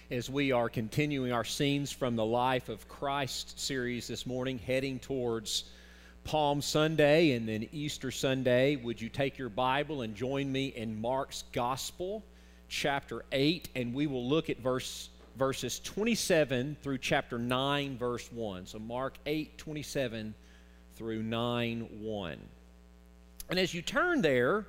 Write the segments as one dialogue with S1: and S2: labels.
S1: as we are continuing our Scenes from the Life of Christ series this morning, heading towards Palm Sunday and then Easter Sunday. Would you take your Bible and join me in Mark's Gospel, chapter 8, and we will look at verses 27 through chapter 9, verse 1. So Mark 8, 27 through 9, 1. And as you turn there,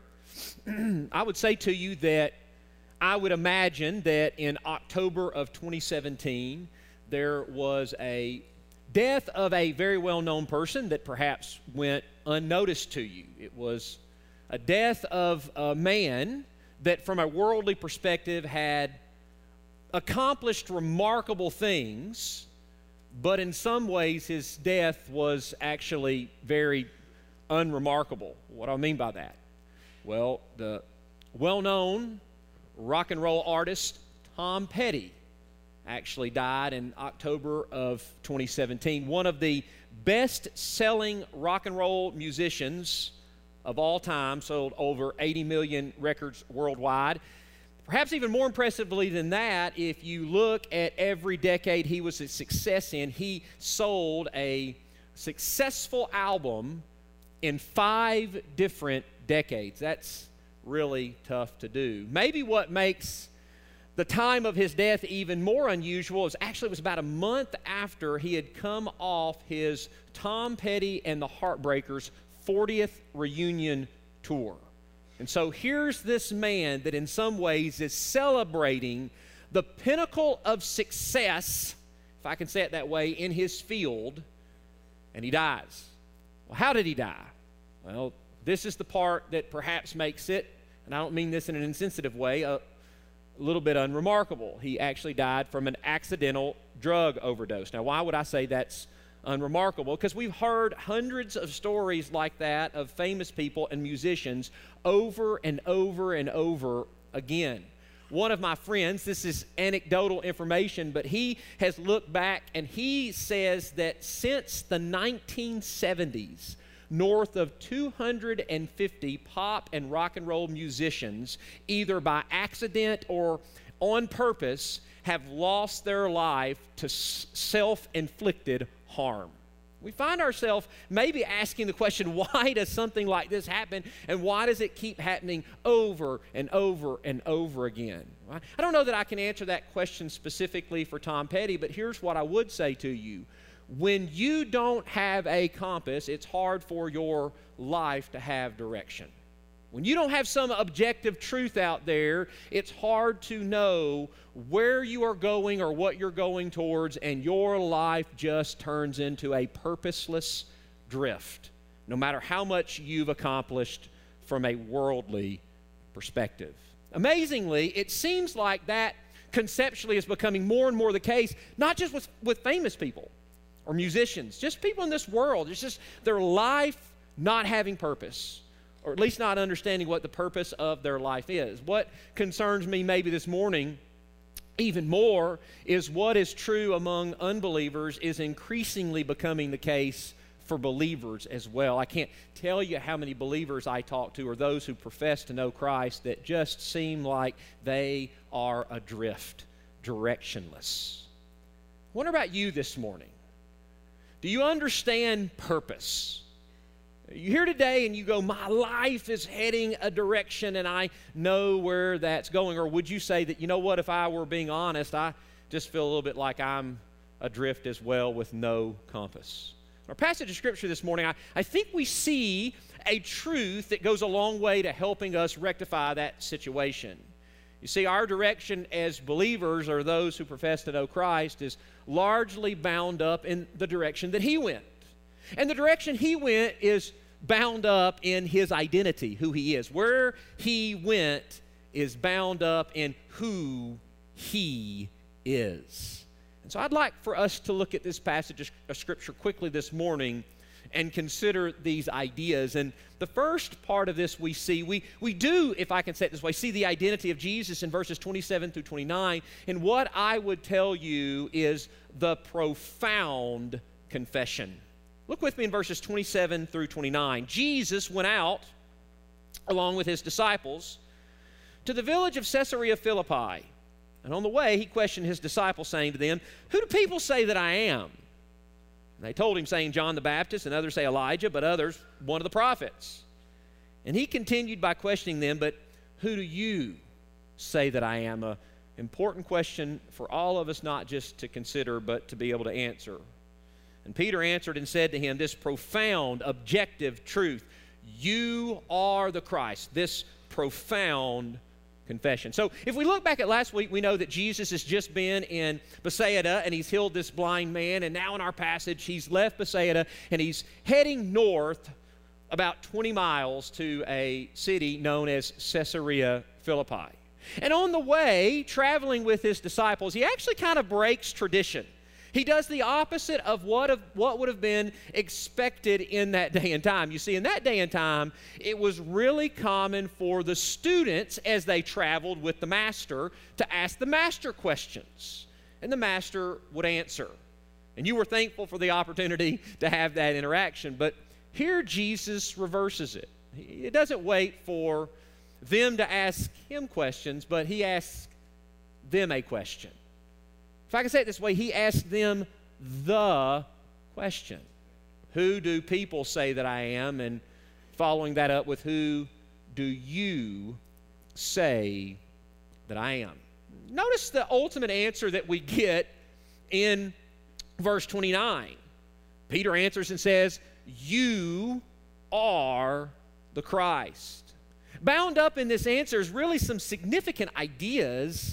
S1: I would say to you that I would imagine that in October of 2017, there was a death of a very well-known person that perhaps went unnoticed to you. It was a death of a man that from a worldly perspective had accomplished remarkable things, but in some ways his death was actually very unremarkable. What do I mean by that? Well, the well-known rock and roll artist Tom Petty actually died in October of 2017. One of the best-selling rock and roll musicians of all time, sold over 80 million records worldwide. Perhaps even more impressively than that, if you look at every decade he was a success in, he sold a successful album in 5 different decades. That's really tough to do. Maybe what makes the time of his death even more unusual is actually it was about a month after he had come off his Tom Petty and the Heartbreakers 40th reunion tour. And so here's this man that in some ways is celebrating the pinnacle of success, if I can say it that way, in his field, and he dies. Well, how did he die? Well, this is the part that perhaps makes it, and I don't mean this in an insensitive way, a little bit unremarkable. He actually died from an accidental drug overdose. Now, why would I say that's unremarkable? Because we've heard hundreds of stories like that of famous people and musicians over and over and over again. One of my friends, this is anecdotal information, but he has looked back and he says that since the 1970s, north of 250 pop and rock and roll musicians, either by accident or on purpose, have lost their life to self-inflicted harm. We find ourselves maybe asking the question, why does something like this happen, and why does it keep happening over and over and over again? I don't know that I can answer that question specifically for Tom Petty, but here's what I would say to you. When you don't have a compass, it's hard for your life to have direction. When you don't have some objective truth out there, it's hard to know where you are going or what you're going towards, and your life just turns into a purposeless drift, no matter how much you've accomplished from a worldly perspective. Amazingly, it seems like that conceptually is becoming more and more the case, not just with famous people or musicians, just people in this world. It's just their life not having purpose, or at least not understanding what the purpose of their life is. What concerns me maybe this morning even more is what is true among unbelievers is increasingly becoming the case for believers as well. I can't tell you how many believers I talk to, or those who profess to know Christ, that just seem like they are adrift, directionless. I wonder about you this morning. Do you understand purpose? You're here today and you go, my life is heading a direction and I know where that's going. Or would you say that, you know what, if I were being honest, I just feel a little bit like I'm adrift as well with no compass. Our passage of Scripture this morning, I think we see a truth that goes a long way to helping us rectify that situation. You see, our direction as believers, or those who profess to know Christ, is largely bound up in the direction that He went. And the direction He went is bound up in His identity, who He is. Where He went is bound up in who He is. And so I'd like for us to look at this passage of Scripture quickly this morning and consider these ideas. And the first part of this we see, we do, if I can say it this way, see the identity of Jesus in verses 27 through 29. And what I would tell you is the profound confession. Look with me in verses 27 through 29. Jesus went out, along with His disciples, to the village of Caesarea Philippi. And on the way, he questioned his disciples, saying to them, "Who do people say that I am?" And they told him, saying, "John the Baptist, and others say Elijah, but others, one of the prophets." And he continued by questioning them, "But who do you say that I am?" An important question for all of us, not just to consider, but to be able to answer. And Peter answered and said to him this profound, objective truth: "You are the Christ." This profound confession. So if we look back at last week, we know that Jesus has just been in Bethsaida and he's healed this blind man. And now in our passage, he's left Bethsaida and he's heading north about 20 miles to a city known as Caesarea Philippi. And on the way, traveling with his disciples, he actually kind of breaks tradition. He does the opposite of what would have been expected in that day and time. You see, in that day and time, it was really common for the students, as they traveled with the master, to ask the master questions. And the master would answer. And you were thankful for the opportunity to have that interaction. But here Jesus reverses it. He doesn't wait for them to ask him questions, but he asks them a question. If I can say it this way, he asked them the question: "Who do people say that I am?" And following that up with, "Who do you say that I am?" Notice the ultimate answer that we get in verse 29. Peter answers and says, "You are the Christ." Bound up in this answer is really some significant ideas.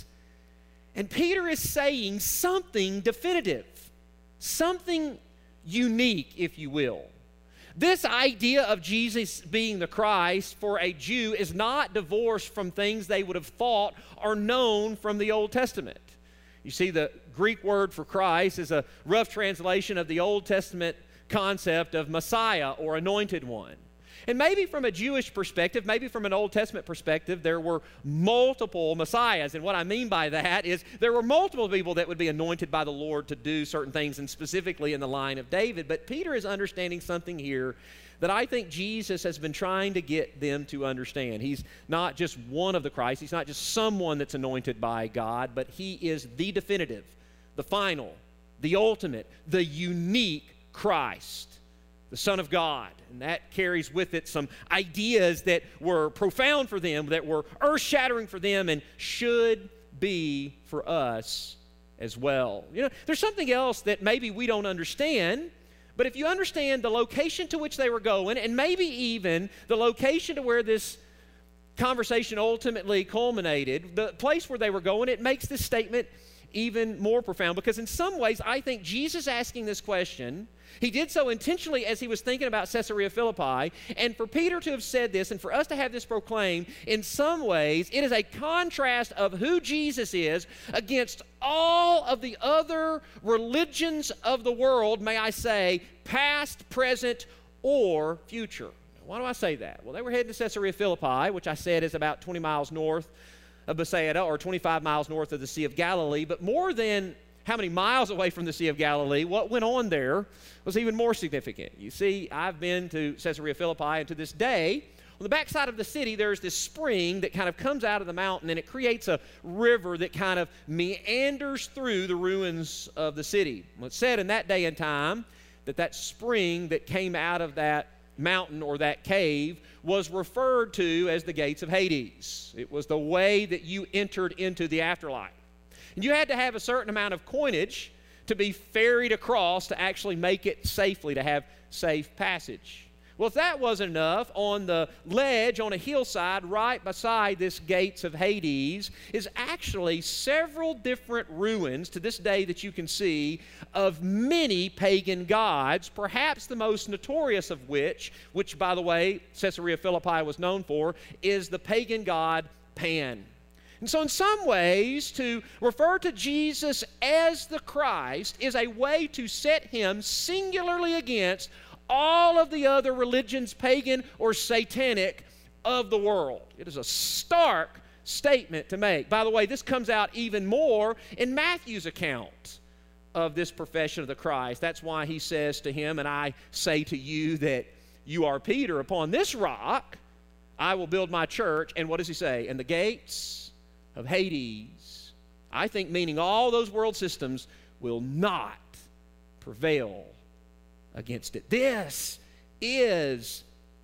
S1: And Peter is saying something definitive, something unique, if you will. This idea of Jesus being the Christ for a Jew is not divorced from things they would have thought or known from the Old Testament. You see, the Greek word for Christ is a rough translation of the Old Testament concept of Messiah or anointed one. And maybe from a Jewish perspective, maybe from an Old Testament perspective, there were multiple Messiahs. And what I mean by that is there were multiple people that would be anointed by the Lord to do certain things, and specifically in the line of David. But Peter is understanding something here that I think Jesus has been trying to get them to understand. He's not just one of the Christ. He's not just someone that's anointed by God, but he is the definitive, the final, the ultimate, the unique Christ, the Son of God. And that carries with it some ideas that were profound for them, that were earth-shattering for them, and should be for us as well. You know, there's something else that maybe we don't understand, but if you understand the location to which they were going, and maybe even the location to where this conversation ultimately culminated, the place where they were going, it makes this statement even more profound. Because in some ways, I think Jesus asking this question, he did so intentionally as he was thinking about Caesarea Philippi. And for Peter to have said this and for us to have this proclaimed, in some ways, it is a contrast of who Jesus is against all of the other religions of the world, may I say, past, present, or future. Why do I say that? Well, they were heading to Caesarea Philippi, which I said is about 20 miles north of Bethsaida, or 25 miles north of the Sea of Galilee. But more than how many miles away from the Sea of Galilee, what went on there was even more significant. You see, I've been to Caesarea Philippi, and to this day, on the backside of the city, there's this spring that kind of comes out of the mountain, and it creates a river that kind of meanders through the ruins of the city. Well, it's said in that day and time that that spring that came out of that mountain or that cave was referred to as the gates of Hades. It was the way that you entered into the afterlife. And you had to have a certain amount of coinage to be ferried across to actually make it safely, to have safe passage. Well, if that wasn't enough, on the ledge, on a hillside right beside this gates of Hades, is actually several different ruins to this day that you can see of many pagan gods, perhaps the most notorious of which by the way, Caesarea Philippi was known for, is the pagan god Pan. And so in some ways, to refer to Jesus as the Christ is a way to set him singularly against all of the other religions, pagan or satanic, of the world. It is a stark statement to make. By the way, this comes out even more in Matthew's account of this profession of the Christ. That's why he says to him, "And I say to you that you are Peter. Upon this rock I will build my church." And what does he say? "And the gates of Hades I think meaning all those world systems will not prevail against it. This is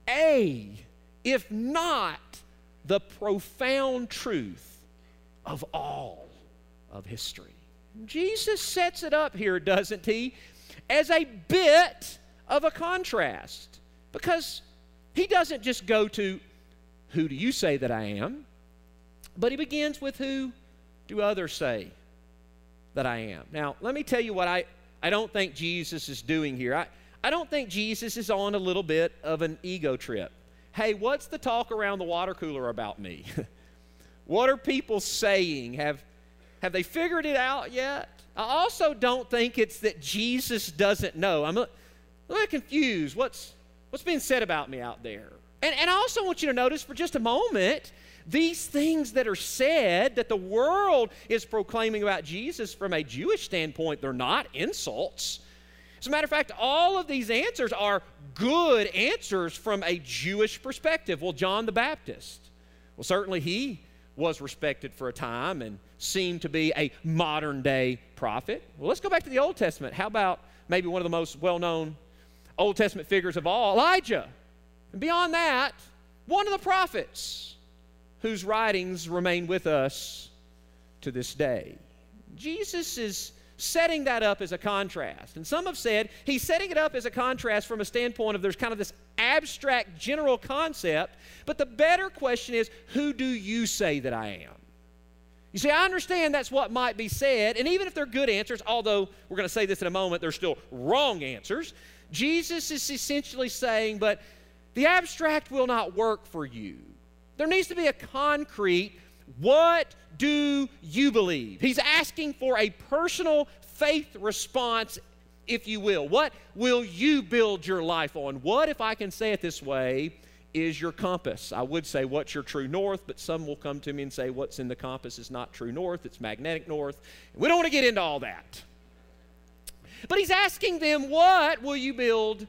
S1: if not the profound truth of all of history. Jesus sets it up here, doesn't he, as a bit of a contrast. Because he doesn't just go to, who do you say that I am? But he begins with, who do others say that I am? Now, let me tell you what I don't think Jesus is doing here. I don't think Jesus is on a little bit of an ego trip. Hey, what's the talk around the water cooler about me? What are people saying? Have they figured it out yet? I also don't think it's that Jesus doesn't know. I'm a little confused. What's being said about me out there? And I also want you to notice for just a moment, these things that are said that the world is proclaiming about Jesus from a Jewish standpoint, they're not insults. As a matter of fact, all of these answers are good answers from a Jewish perspective. Well, John the Baptist, well, certainly he was respected for a time and seemed to be a modern-day prophet. Well, let's go back to the Old Testament. How about maybe one of the most well-known Old Testament figures of all, Elijah? And beyond that, one of the prophets whose writings remain with us to this day. Jesus is setting that up as a contrast. And some have said he's setting it up as a contrast from a standpoint of there's kind of this abstract general concept, but the better question is, who do you say that I am? You see, I understand that's what might be said, and even if they're good answers, although we're going to say this in a moment, they're still wrong answers, Jesus is essentially saying, but the abstract will not work for you. There needs to be a concrete, what do you believe? He's asking for a personal faith response, if you will. What will you build your life on? What, if I can say it this way, is your compass? I would say what's your true north, but some will come to me and say what's in the compass is not true north, it's magnetic north. We don't want to get into all that. But he's asking them, what will you build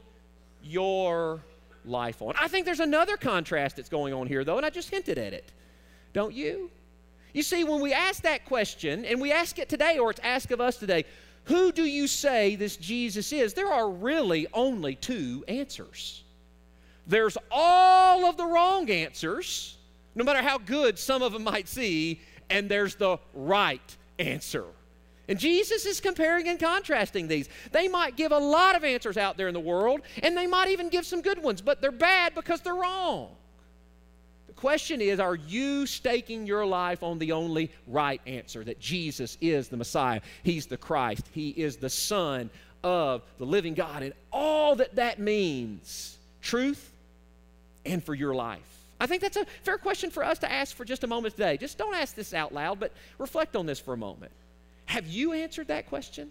S1: your life on? I think there's another contrast that's going on here, though, and I just hinted at it. Don't you? You see, when we ask that question, and we ask it today, or it's asked of us today, who do you say this Jesus is? There are really only two answers. There's all of the wrong answers, no matter how good some of them might seem, and there's the right answer. And Jesus is comparing and contrasting these. They might give a lot of answers out there in the world, and they might even give some good ones, but they're bad because they're wrong. The question is, are you staking your life on the only right answer, that Jesus is the Messiah, He's the Christ, He is the Son of the living God, and all that that means, truth and for your life? I think that's a fair question for us to ask for just a moment today. Just don't ask this out loud, but reflect on this for a moment. Have you answered that question?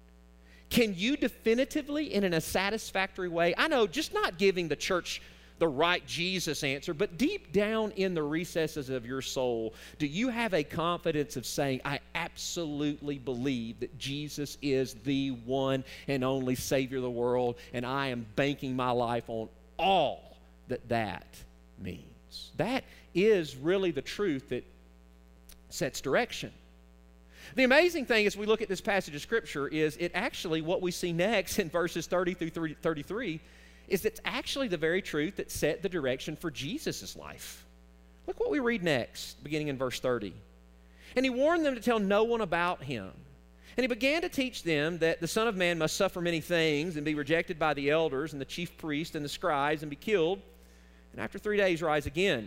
S1: Can you definitively, and in a satisfactory way, I know, just not giving the church the right Jesus answer, but deep down in the recesses of your soul, do you have a confidence of saying, I absolutely believe that Jesus is the one and only Savior of the world, and I am banking my life on all that that means? That is really the truth that sets direction. The amazing thing as we look at this passage of Scripture is it actually, what we see next in verses 30 through 33, is it's actually the very truth that set the direction for Jesus' life. Look what we read next, beginning in verse 30. And he warned them to tell no one about him. And he began to teach them that the Son of Man must suffer many things and be rejected by the elders and the chief priests and the scribes and be killed, and after 3 days rise again.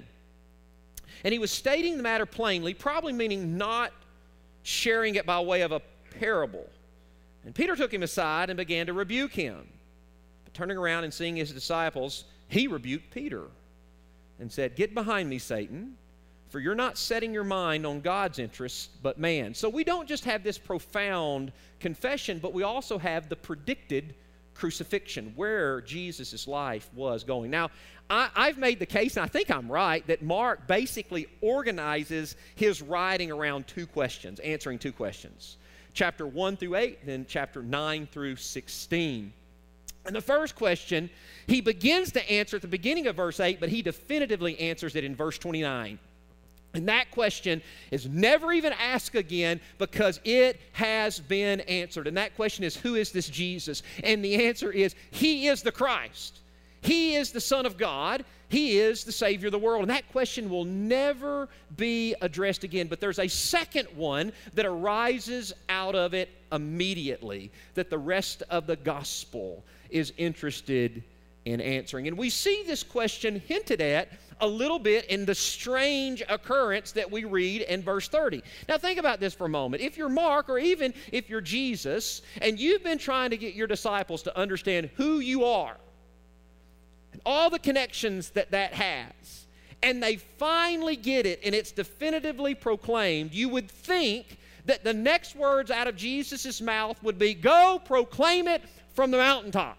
S1: And he was stating the matter plainly, probably meaning not sharing it by way of a parable. And Peter took him aside and began to rebuke him. But turning around and seeing his disciples, he rebuked Peter and said, "Get behind me, Satan, for you're not setting your mind on God's interests, but man." So we don't just have this profound confession, but we also have the predicted crucifixion, where Jesus' life was going. Now, I've made the case, and I think I'm right, that Mark basically organizes his writing around two questions, answering two questions. Chapter 1 through 8, and then chapter 9 through 16. And the first question, he begins to answer at the beginning of verse 8, but he definitively answers it in verse 29. And that question is never even asked again because it has been answered. And that question is, who is this Jesus? And the answer is, He is the Christ. He is the Son of God. He is the Savior of the world. And that question will never be addressed again. But there's a second one that arises out of it immediately that the rest of the gospel is interested in answering. And we see this question hinted at a little bit in the strange occurrence that we read in verse 30. Now think about this for a moment. If you're Mark, or even if you're Jesus, and you've been trying to get your disciples to understand who you are, and all the connections that has, and they finally get it, and it's definitively proclaimed, you would think that the next words out of Jesus' mouth would be, go proclaim it from the mountaintop.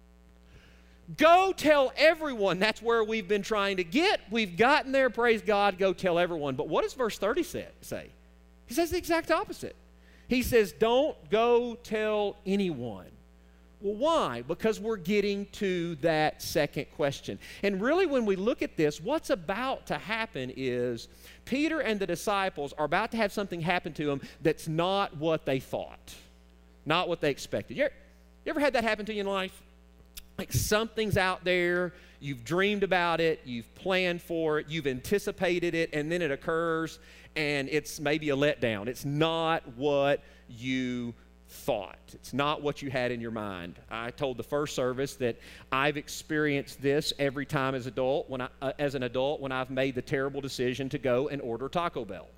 S1: Go tell everyone. That's where we've been trying to get. We've gotten there, praise God, go tell everyone. But what does verse 30 say? He says the exact opposite. He says, don't go tell anyone. Well, why? Because we're getting to that second question. And really, when we look at this, what's about to happen is Peter and the disciples are about to have something happen to them that's not what they thought, not what they expected. You ever had that happen to you in life? Like something's out there, you've dreamed about it, you've planned for it, you've anticipated it, and then it occurs, and it's maybe a letdown. It's not what you thought. It's not what you had in your mind. I told the first service that I've experienced this every time as an adult when I've made the terrible decision to go and order Taco Bell.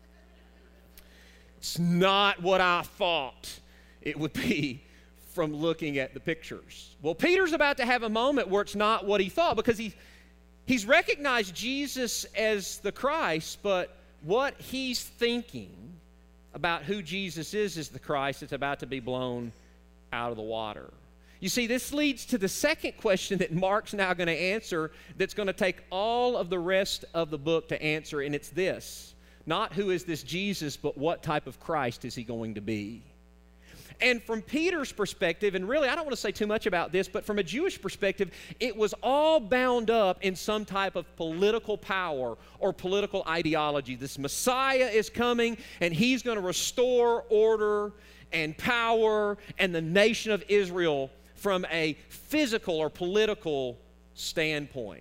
S1: It's not what I thought it would be from looking at the pictures. Well, Peter's about to have a moment where it's not what he thought, because he's recognized Jesus as the Christ, but what he's thinking about who Jesus is the Christ. It's about to be blown out of the water. You see, this leads to the second question that Mark's now going to answer that's going to take all of the rest of the book to answer, and it's this. Not who is this Jesus, but what type of Christ is he going to be? And from Peter's perspective, and really I don't want to say too much about this, but from a Jewish perspective, it was all bound up in some type of political power or political ideology. This Messiah is coming, and he's going to restore order and power and the nation of Israel from a physical or political standpoint.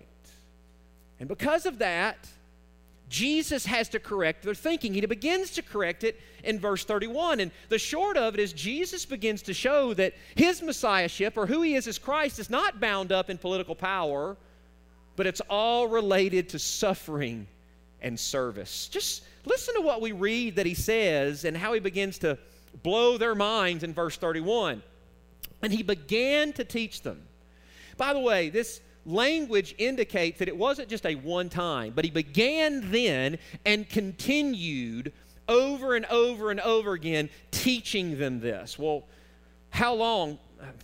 S1: And because of that, Jesus has to correct their thinking. He begins to correct it in verse 31. And the short of it is Jesus begins to show that his messiahship, or who he is as Christ, is not bound up in political power, but it's all related to suffering and service. Just listen to what we read that he says and how he begins to blow their minds in verse 31. And he began to teach them. By the way, this language indicates that it wasn't just a one time, but he began then and continued over and over and over again teaching them this. Well, how long?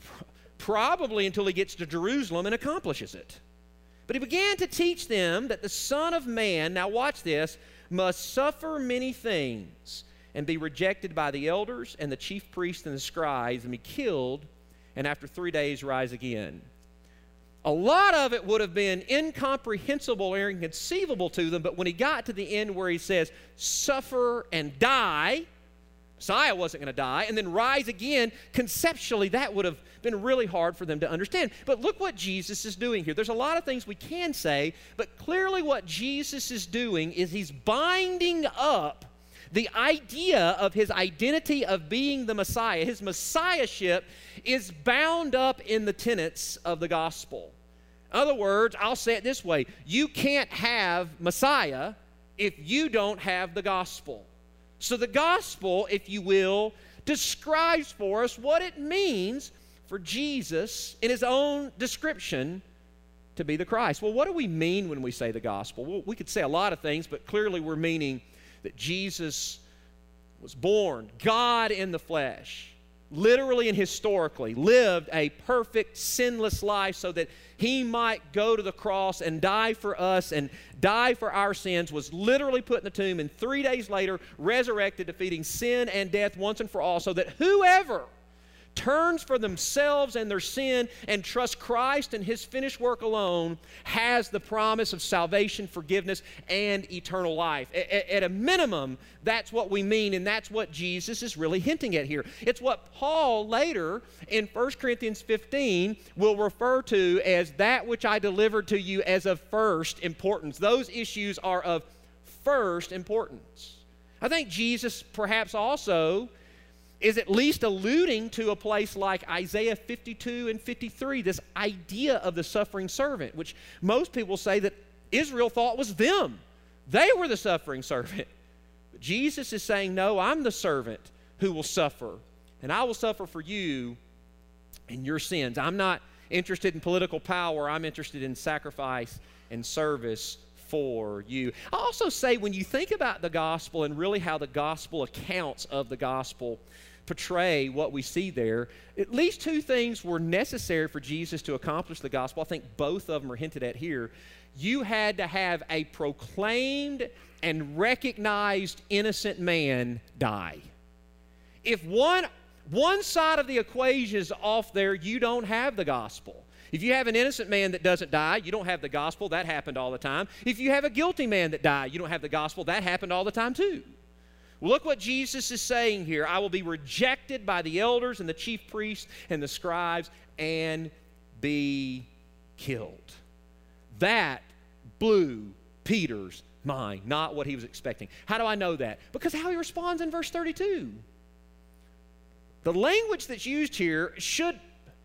S1: Probably until he gets to Jerusalem and accomplishes it. But he began to teach them that the Son of Man, now watch this, must suffer many things and be rejected by the elders and the chief priests and the scribes and be killed, and after 3 days rise again. A lot of it would have been incomprehensible or inconceivable to them, but when he got to the end where he says, suffer and die, Messiah wasn't going to die, and then rise again, conceptually that would have been really hard for them to understand. But look what Jesus is doing here. There's a lot of things we can say, but clearly what Jesus is doing is he's binding up the idea of his identity of being the Messiah. His messiahship is bound up in the tenets of the gospel. In other words, I'll say it this way: you can't have Messiah if you don't have the gospel. So the gospel, if you will, describes for us what it means for Jesus, in his own description, to be the Christ. Well, what do we mean when we say the gospel? Well, we could say a lot of things, but clearly we're meaning that Jesus was born, God in the flesh, literally and historically, lived a perfect, sinless life so that he might go to the cross and die for us and die for our sins, was literally put in the tomb, and 3 days later resurrected, defeating sin and death once and for all, so that whoever turns from themselves and their sin and trusts Christ and his finished work alone has the promise of salvation, forgiveness, and eternal life. At a minimum, that's what we mean, and that's what Jesus is really hinting at here. It's what Paul later in 1 Corinthians 15 will refer to as that which I delivered to you as of first importance. Those issues are of first importance. I think Jesus perhaps also is at least alluding to a place like Isaiah 52 and 53, this idea of the suffering servant, which most people say that Israel thought was them. They were the suffering servant. But Jesus is saying, no, I'm the servant who will suffer, and I will suffer for you and your sins. I'm not interested in political power. I'm interested in sacrifice and service for you. I also say when you think about the gospel and really how the gospel accounts of the gospel portray what we see there, at least two things were necessary for Jesus to accomplish the gospel. I think both of them are hinted at here. You had to have a proclaimed and recognized innocent man die. If one side of the equation is off there, you don't have the gospel. If you have an innocent man that doesn't die, you don't have the gospel. That happened all the time. If you have a guilty man that died, you don't have the gospel. That happened all the time too. Well, look what Jesus is saying here. I will be rejected by the elders and the chief priests and the scribes and be killed. That blew Peter's mind, not what he was expecting. How do I know that? Because how he responds in verse 32. The language that's used here should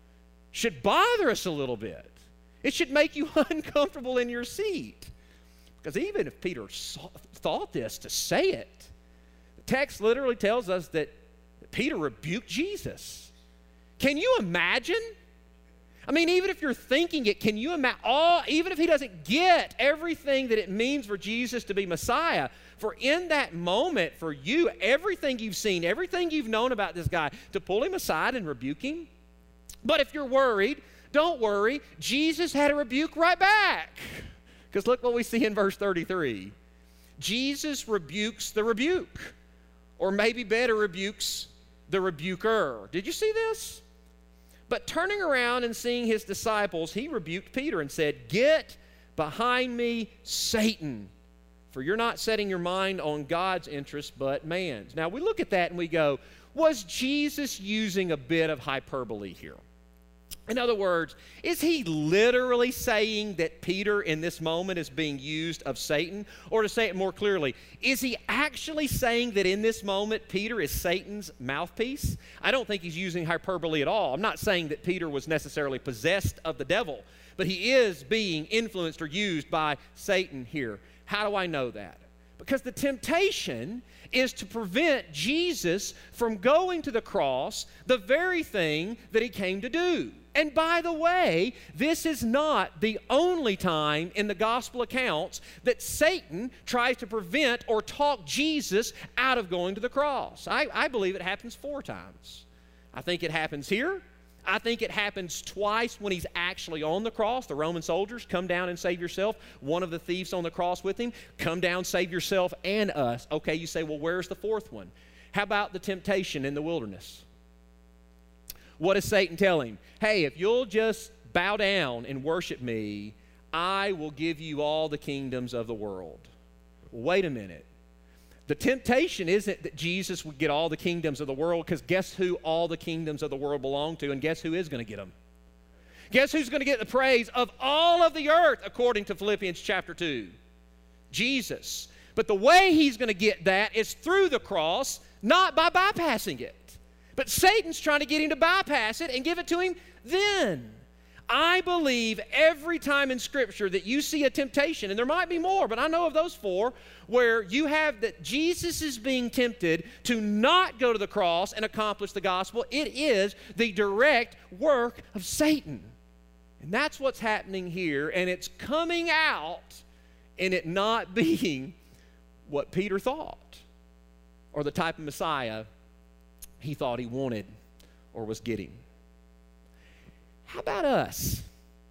S1: bother us a little bit. It should make you uncomfortable in your seat. Because even if Peter thought this to say it, the text literally tells us that Peter rebuked Jesus. Can you imagine? I mean, even if you're thinking it, can you imagine? Even if he doesn't get everything that it means for Jesus to be Messiah, for in that moment, for you, everything you've seen, everything you've known about this guy, to pull him aside and rebuke him? But if you're worried, don't worry. Jesus had a rebuke right back. Because look what we see in verse 33. Jesus rebukes the rebuke. Or maybe better, rebukes the rebuker. Did you see this? But turning around and seeing his disciples, he rebuked Peter and said, "Get behind me, Satan, for you're not setting your mind on God's interest, but man's." Now, we look at that and we go, was Jesus using a bit of hyperbole here? In other words, is he literally saying that Peter in this moment is being used of Satan? Or to say it more clearly, is he actually saying that in this moment Peter is Satan's mouthpiece? I don't think he's using hyperbole at all. I'm not saying that Peter was necessarily possessed of the devil, but he is being influenced or used by Satan here. How do I know that? Because the temptation is to prevent Jesus from going to the cross, the very thing that he came to do. And by the way, this is not the only time in the gospel accounts that Satan tries to prevent or talk Jesus out of going to the cross. I believe it happens 4 times. I think it happens here. I think it happens twice when he's actually on the cross. The Roman soldiers, come down and save yourself. One of the thieves on the cross with him, come down, save yourself and us. Okay, you say, well, where's the 4th one? How about the temptation in the wilderness? What does Satan tell him? Hey, if you'll just bow down and worship me, I will give you all the kingdoms of the world. Wait a minute. The temptation isn't that Jesus would get all the kingdoms of the world, because guess who all the kingdoms of the world belong to, and guess who is going to get them? Guess who's going to get the praise of all of the earth, according to Philippians chapter 2? Jesus. But the way he's going to get that is through the cross, not by bypassing it. But Satan's trying to get him to bypass it and give it to him then. I believe every time in Scripture that you see a temptation, and there might be more, but I know of those 4, where you have that Jesus is being tempted to not go to the cross and accomplish the gospel. It is the direct work of Satan. And that's what's happening here, and it's coming out in it not being what Peter thought, or the type of Messiah he thought he wanted or was getting. How about us?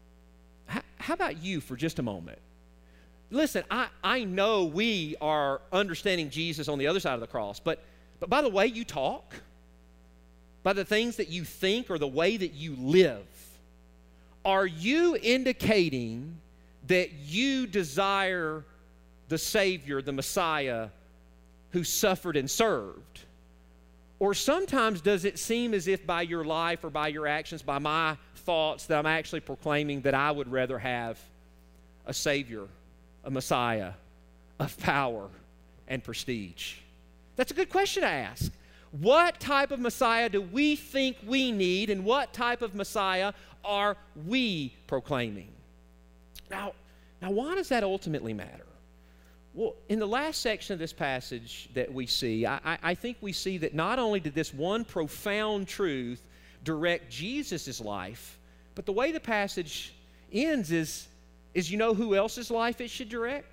S1: How about you for just a moment? Listen, I know we are understanding Jesus on the other side of the cross, but by the way you talk, by the things that you think or the way that you live, are you indicating that you desire the Savior, the Messiah, who suffered and served? Or sometimes does it seem as if by your life or by your actions, by my thoughts, that I'm actually proclaiming that I would rather have a Savior, a Messiah of power and prestige? That's a good question to ask. What type of Messiah do we think we need, and what type of Messiah are we proclaiming? Now why does that ultimately matter? Well, in the last section of this passage that we see, I think we see that not only did this one profound truth direct Jesus' life, but the way the passage ends is you know who else's life it should direct?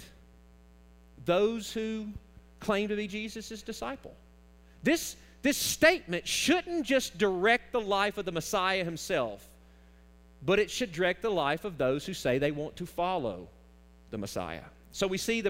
S1: Those who claim to be Jesus' disciple. This statement shouldn't just direct the life of the Messiah himself, but it should direct the life of those who say they want to follow the Messiah. So we see the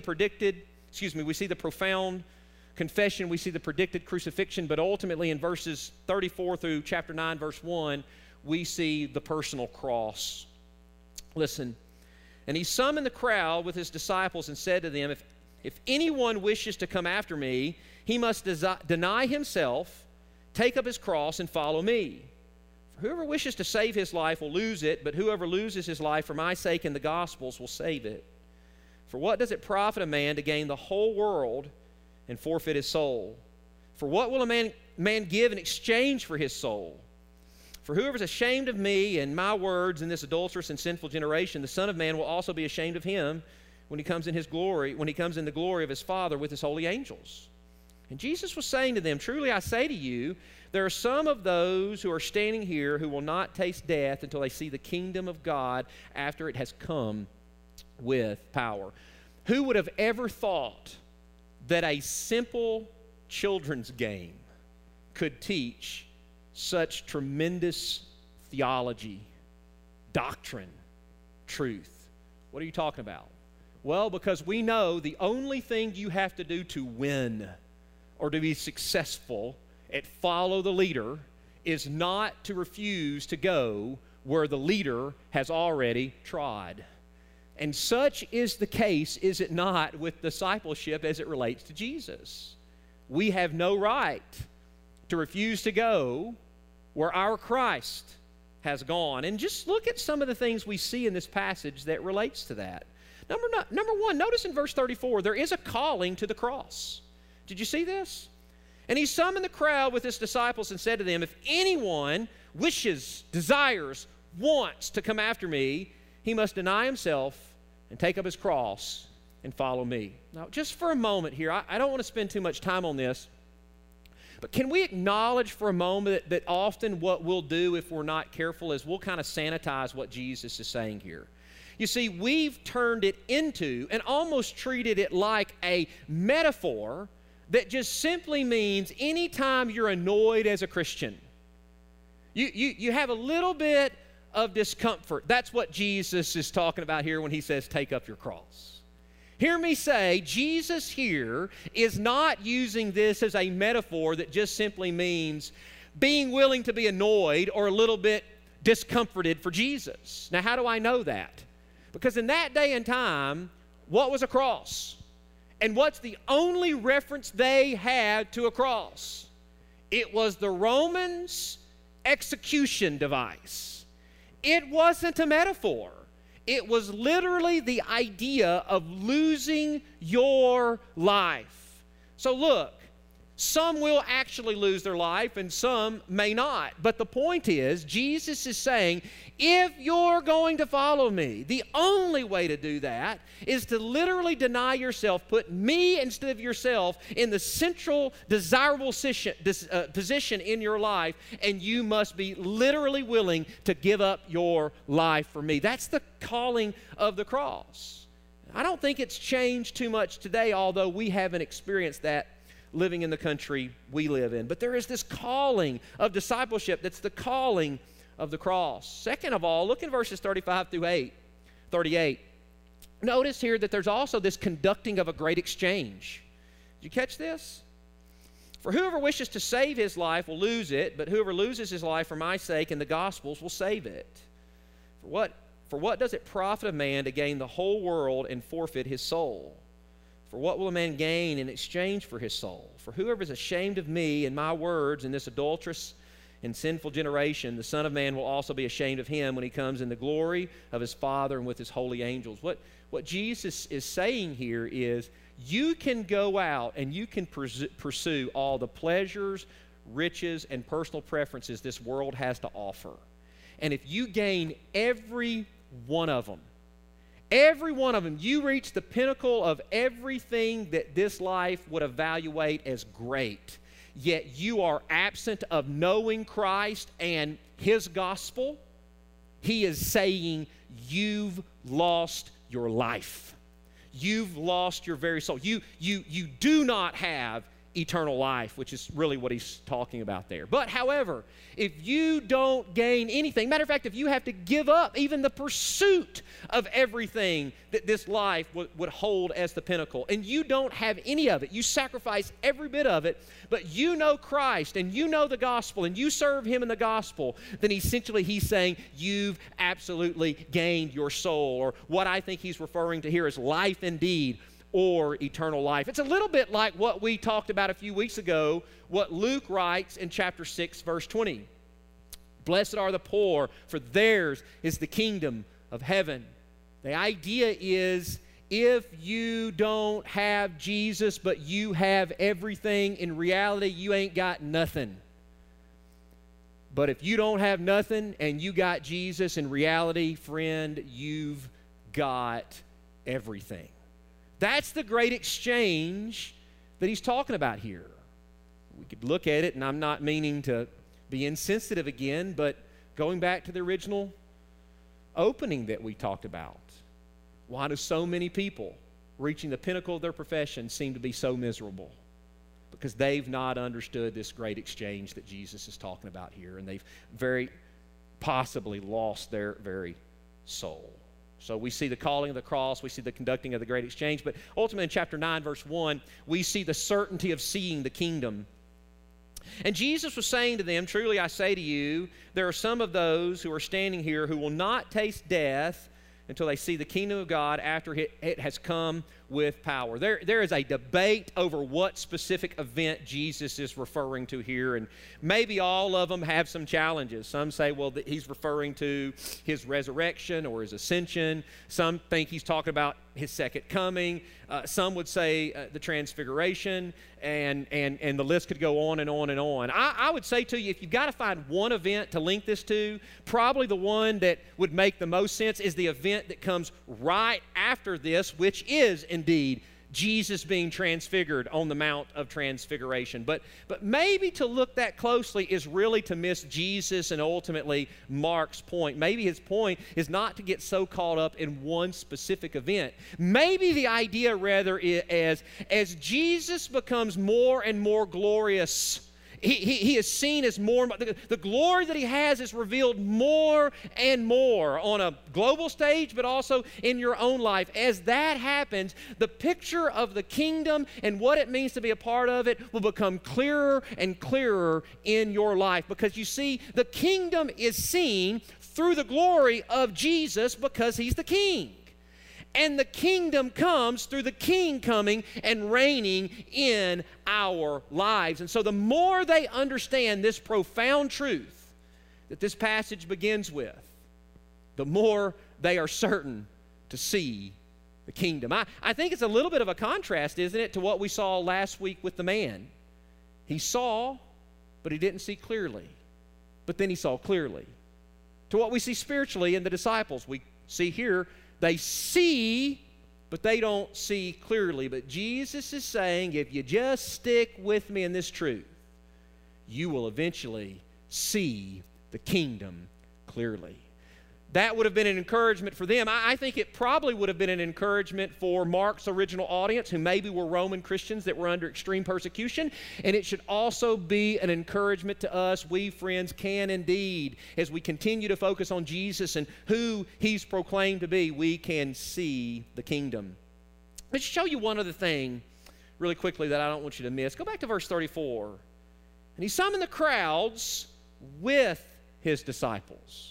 S1: profound confession, we see the predicted crucifixion, but ultimately in verses 34 through chapter 9, verse 1, we see the personal cross. Listen, and he summoned the crowd with his disciples and said to them, if anyone wishes to come after me, he must deny himself, take up his cross, and follow me. For whoever wishes to save his life will lose it, but whoever loses his life for my sake and the gospel's will save it. For what does it profit a man to gain the whole world and forfeit his soul? For what will a man give in exchange for his soul? For whoever is ashamed of me and my words in this adulterous and sinful generation, the Son of Man will also be ashamed of him when he comes in his glory, when he comes in the glory of his Father with his holy angels. And Jesus was saying to them, truly I say to you, there are some of those who are standing here who will not taste death until they see the kingdom of God after it has come with power. Who would have ever thought that a simple children's game could teach such tremendous theology, doctrine, truth? What are you talking about? Well, because we know the only thing you have to do to win or to be successful at follow the leader is not to refuse to go where the leader has already trod. And such is the case, is it not, with discipleship as it relates to Jesus? We have no right to refuse to go where our Christ has gone. And just look at some of the things we see in this passage that relates to that. Number one, notice in verse 34, there is a calling to the cross. Did you see this? And he summoned the crowd with his disciples and said to them, if anyone wishes, desires, wants to come after me, he must deny himself and take up his cross and follow me. Now, just for a moment here, I don't want to spend too much time on this, but can we acknowledge for a moment that often what we'll do if we're not careful is we'll kind of sanitize what Jesus is saying here. You see, we've turned it into and almost treated it like a metaphor that just simply means anytime you're annoyed as a Christian, you have a little bit of discomfort. That's what Jesus is talking about here when he says, take up your cross. Hear me say, Jesus here is not using this as a metaphor that just simply means being willing to be annoyed or a little bit discomforted for Jesus. Now, how do I know that? Because in that day and time, what was a cross? And what's the only reference they had to a cross? It was the Romans' execution device. It wasn't a metaphor. It was literally the idea of losing your life. So look, some will actually lose their life and some may not. But the point is, Jesus is saying, if you're going to follow me, the only way to do that is to literally deny yourself, put me instead of yourself in the central desirable position in your life, and you must be literally willing to give up your life for me. That's the calling of the cross. I don't think it's changed too much today, although we haven't experienced that living in the country we live in. But there is this calling of discipleship that's the calling of the cross. Second of all, look in verses 35 through 38. Notice here that there's also this conducting of a great exchange. Did you catch this? For whoever wishes to save his life will lose it, but whoever loses his life for my sake and the gospel's will save it. For what does it profit a man to gain the whole world and forfeit his soul? For what will a man gain in exchange for his soul? For whoever is ashamed of me and my words in this adulterous and sinful generation, the Son of Man will also be ashamed of him when he comes in the glory of his Father and with his holy angels. What Jesus is saying here is, you can go out and you can pursue all the pleasures, riches, and personal preferences this world has to offer. And if you gain every one of them, you reach the pinnacle of everything that this life would evaluate as great, yet you are absent of knowing Christ and His gospel, He is saying you've lost your life. You've lost your very soul. You do not have eternal life, which is really what he's talking about there. But however, if you don't gain anything, matter of fact, if you have to give up even the pursuit of everything that this life would hold as the pinnacle, and you don't have any of it, you sacrifice every bit of it, but you know Christ and you know the gospel and you serve Him in the gospel, then essentially he's saying you've absolutely gained your soul, or what I think he's referring to here is life indeed, or eternal life. It's a little bit like what we talked about a few weeks ago, what Luke writes in chapter 6, verse 20. Blessed are the poor, for theirs is the kingdom of heaven. The idea is, if you don't have Jesus, but you have everything, in reality, you ain't got nothing. But if you don't have nothing and you got Jesus, in reality, friend, you've got everything. That's the great exchange that he's talking about here. We could look at it, and I'm not meaning to be insensitive again, but going back to the original opening that we talked about. Why do so many people reaching the pinnacle of their profession seem to be so miserable? Because they've not understood this great exchange that Jesus is talking about here, and they've very possibly lost their very soul. So we see the calling of the cross, we see the conducting of the great exchange, but ultimately in chapter 9, verse 1, we see the certainty of seeing the kingdom. And Jesus was saying to them, truly I say to you, there are some of those who are standing here who will not taste death until they see the kingdom of God after it has come with power. There is a debate over what specific event Jesus is referring to here, and maybe all of them have some challenges. Some say, well, that he's referring to his resurrection or his ascension. Some think he's talking about his second coming. Some would say the transfiguration, and the list could go on and on and on. I would say to you, if you've got to find one event to link this to, probably the one that would make the most sense is the event that comes right after this, which is indeed Jesus being transfigured on the Mount of Transfiguration. But maybe to look that closely is really to miss Jesus and ultimately Mark's point. Maybe his point is not to get so caught up in one specific event. Maybe the idea rather is as Jesus becomes more and more glorious, he is seen as more and more. The glory that he has is revealed more and more on a global stage, but also in your own life. As that happens, the picture of the kingdom and what it means to be a part of it will become clearer and clearer in your life. Because you see, the kingdom is seen through the glory of Jesus because he's the king. And the kingdom comes through the king coming and reigning in our lives. And so the more they understand this profound truth that this passage begins with, the more they are certain to see the kingdom. I think it's a little bit of a contrast, isn't it, to what we saw last week with the man. He saw, but he didn't see clearly. But then he saw clearly. To what we see spiritually in the disciples. We see here, they see, but they don't see clearly. But Jesus is saying, if you just stick with me in this truth, you will eventually see the kingdom clearly. That would have been an encouragement for them. I think it probably would have been an encouragement for Mark's original audience, who maybe were Roman Christians that were under extreme persecution. And it should also be an encouragement to us. We, friends, can indeed, as we continue to focus on Jesus and who he's proclaimed to be, we can see the kingdom. Let's show you one other thing really quickly that I don't want you to miss. Go back to verse 34. And he summoned the crowds with his disciples.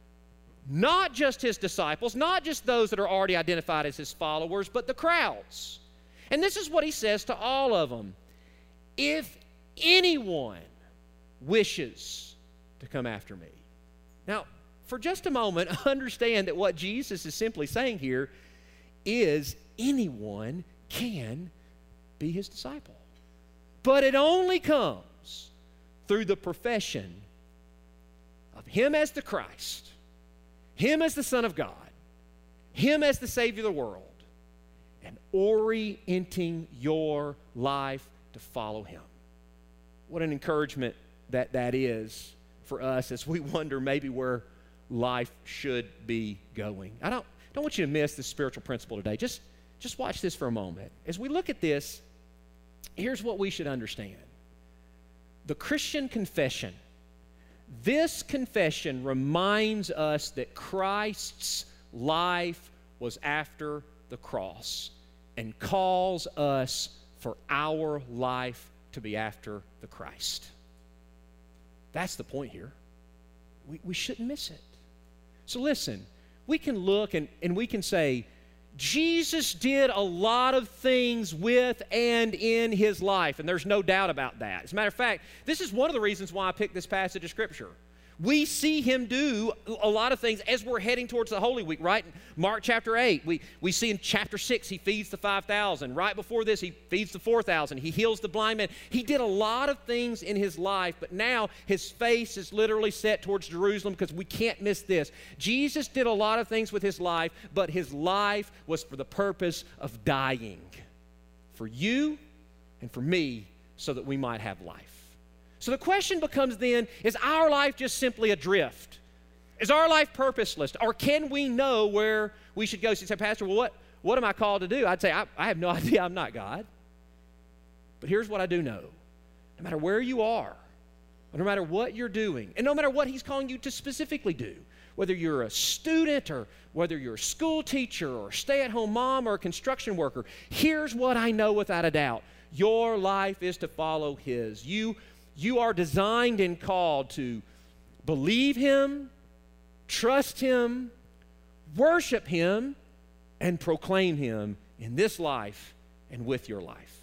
S1: Not just his disciples, not just those that are already identified as his followers, but the crowds. And this is what he says to all of them. If anyone wishes to come after me. Now, for just a moment, understand that what Jesus is simply saying here is anyone can be his disciple. But it only comes through the profession of him as the Christ, him as the Son of God, him as the Savior of the world, and orienting your life to follow him. What an encouragement that is for us as we wonder maybe where life should be going. I don't want you to miss this spiritual principle today. Just watch this for a moment. As we look at this, here's what we should understand. The Christian confession, this confession reminds us that Christ's life was after the cross and calls us for our life to be after the Christ. That's the point here. We shouldn't miss it. So listen, we can look and we can say, Jesus did a lot of things with and in his life, and there's no doubt about that. As a matter of fact, this is one of the reasons why I picked this passage of Scripture. We see him do a lot of things as we're heading towards the Holy Week, right? Mark chapter 8, we see in chapter 6, he feeds the 5,000. Right before this, he feeds the 4,000. He heals the blind man. He did a lot of things in his life, but now his face is literally set towards Jerusalem because we can't miss this. Jesus did a lot of things with his life, but his life was for the purpose of dying for you and for me so that we might have life. So the question becomes then, is our life just simply adrift? Is our life purposeless? Or can we know where we should go? So you say, Pastor, well, what am I called to do? I'd say, I have no idea. I'm not God. But here's what I do know. No matter where you are, no matter what you're doing, and no matter what he's calling you to specifically do, whether you're a student or whether you're a school teacher or a stay-at-home mom or a construction worker, here's what I know without a doubt. Your life is to follow his. You are designed and called to believe him, trust him, worship him, and proclaim him in this life and with your life.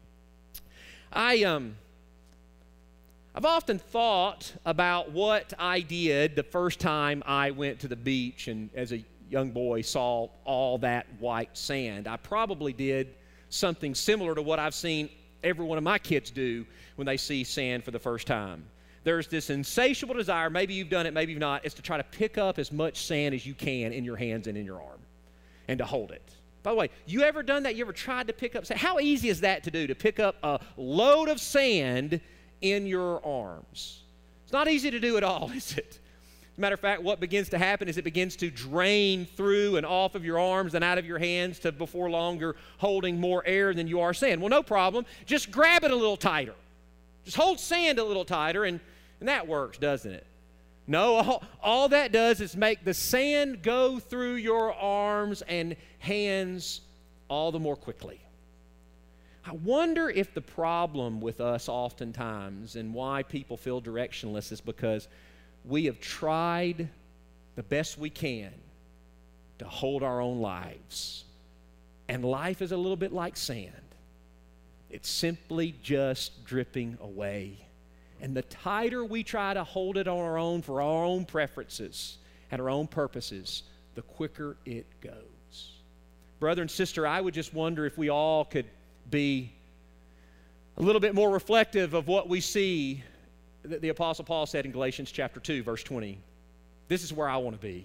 S1: I've often thought about what I did the first time I went to the beach and as a young boy saw all that white sand. I probably did something similar to what I've seen every one of my kids do when they see sand for the first time. There's this insatiable desire, maybe you've done it, maybe you've not, is to try to pick up as much sand as you can in your hands and in your arm and to hold it. By the way, you ever done that? You ever tried to pick up sand? How easy is that to do, to pick up a load of sand in your arms? It's not easy to do at all, is it? As a matter of fact, what begins to happen is it begins to drain through and off of your arms and out of your hands to before long you're holding more air than you are sand. Well, no problem. Just grab it a little tighter. Just hold sand a little tighter, and that works, doesn't it? No, all that does is make the sand go through your arms and hands all the more quickly. I wonder if the problem with us oftentimes and why people feel directionless is because we have tried the best we can to hold our own lives. And life is a little bit like sand. It's simply just dripping away. And the tighter we try to hold it on our own for our own preferences and our own purposes, the quicker it goes. Brother and sister, I would just wonder if we all could be a little bit more reflective of what we see that the Apostle Paul said in Galatians chapter 2, verse 20. This is where I want to be.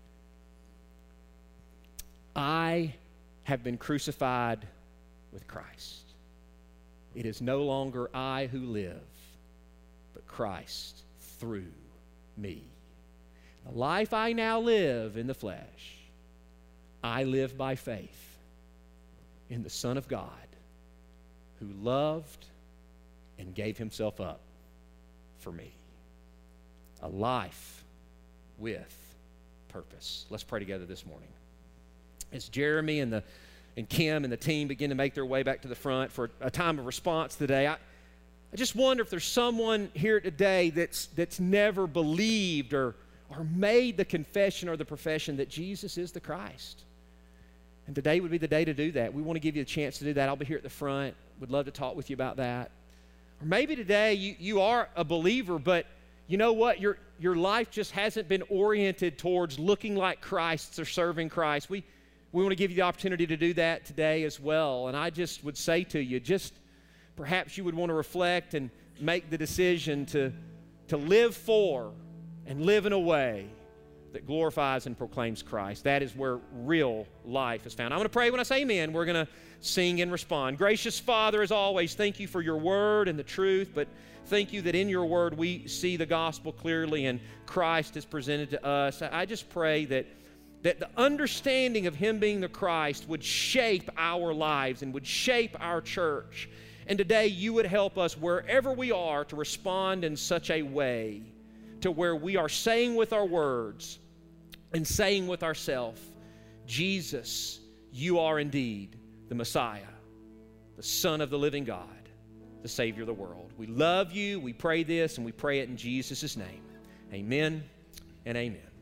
S1: I have been crucified with Christ. It is no longer I who live, but Christ through me. The life I now live in the flesh, I live by faith in the Son of God who loved and gave himself up for me. A life with purpose. Let's pray together this morning. As Jeremy and the and Kim and the team begin to make their way back to the front for a time of response today, I just wonder if there's someone here today that's never believed or made the confession or the profession that Jesus is the Christ. And today would be the day to do that. We want to give you a chance to do that. I'll be here at the front. Would love to talk with you about that. Or maybe today you are a believer, but you know what? Your life just hasn't been oriented towards looking like Christ or serving Christ. We want to give you the opportunity to do that today as well. And I just would say to you, just perhaps you would want to reflect and make the decision to live for and live in a way that glorifies and proclaims Christ. That is where real life is found. I'm going to pray. When I say amen, we're going to sing and respond. Gracious Father, as always, thank you for your word and the truth, but thank you that in your word we see the gospel clearly and Christ is presented to us. I just pray that the understanding of him being the Christ would shape our lives and would shape our church. And today you would help us wherever we are to respond in such a way to where we are saying with our words and saying with ourselves, Jesus, you are indeed the Messiah, the Son of the living God, the Savior of the world. We love you, we pray this, and we pray it in Jesus' name. Amen and amen.